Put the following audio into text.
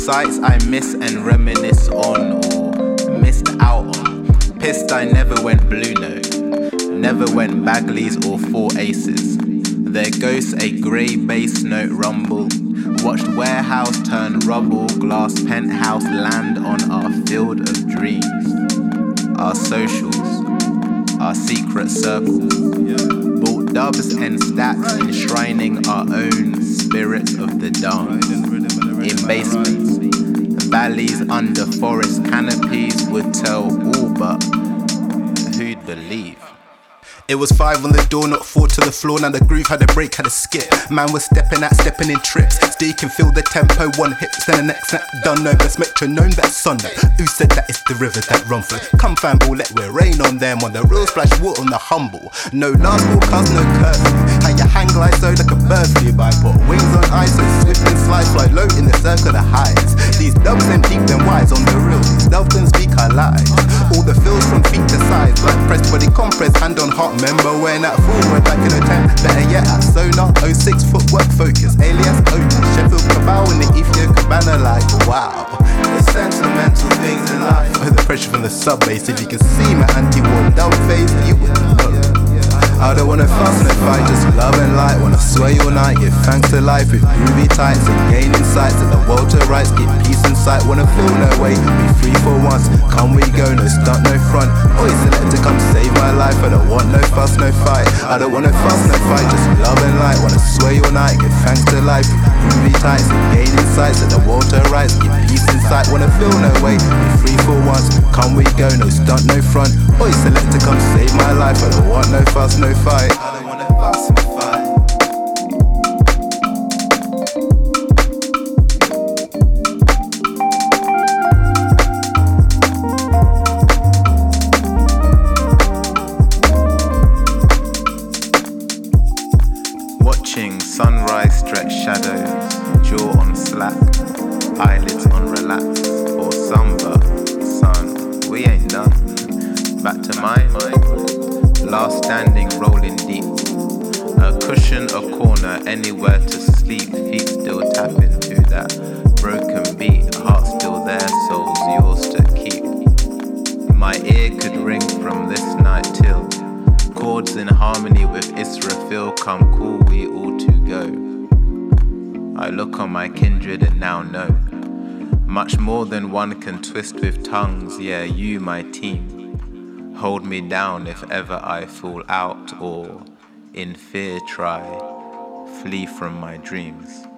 Sights I miss and reminisce on or missed out on. Pissed I never went blue note. Never went Bagleys or four aces. Their ghosts a grey bass note rumble. Watched warehouse turn rubble. Glass penthouse land on our field of dreams. Our socials, our secret circles. Bought dubs and stacks enshrining our own spirits of the dance. In basements, valleys under forest canopies would tell all but who'd believe. It was 5 on the door, not 4 to the floor. Now the groove had a break, had a skip. Man was stepping in trips. Steve can feel the tempo, one hit, then the next snap. Done no best metronome, that's Sunday. Who said that it's the river that run through? Come fan ball, let we rain on them. On the real splash water on the humble. No last call, cause no curfew. How you hang glide so like a bird flew by. Put wings on ice so swift and slide. Fly low in the circle of heights. These dubs them deep them wise on the real. These dubs them speak our lives. All the feels from feet to sides. Like press body compress, hand on heart. Remember when that fool went back in the tent. Better yet at Sonar, 06 footwork focus. Alias Otis, Sheffield Cabal in the Ethiopia Cabana. Like wow, the sentimental things in life. Oh, the pressure from the sub bass. If you can see my anti-war dub face, you would know. I don't wanna fuss and fight, just love and light. Wanna sway all night, give thanks to life with groovy tights and gain insights to the world to rights, keep peace in sight. Wanna feel no way, be free for once. Come we go, no stunt, no front. Always select to come save my life. I don't want no fuss, no fight. I don't wanna fuss, no fight, just love and light. Wanna sway all night, give thanks to life with groovy tights and gain insights to the world to rights, keep peace in sight. Wanna feel no way, be free for once. Come we go, no stunt, no front. Always select to come save my life. I don't want no fuss, no fight. I don't wanna fuss and fight. Watching sunrise stretch shadows, jaw on slack, eyelids on relax, or somber. Son, we ain't done. Back to my mind, last standing rolling deep. A cushion, a corner, anywhere to sleep. Feet still tapping to that broken beat. Heart still there, soul's yours to keep. My ear could ring from this night till chords in harmony with Israfil. Come cool, we all to go. I look on my kindred and now know much more than one can twist with tongues. Yeah, you, my team. Hold me down if ever I fall out or in fear try flee from my dreams.